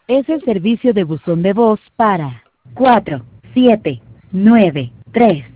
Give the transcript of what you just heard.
Es el servicio de buzón de voz para 4 7 9 3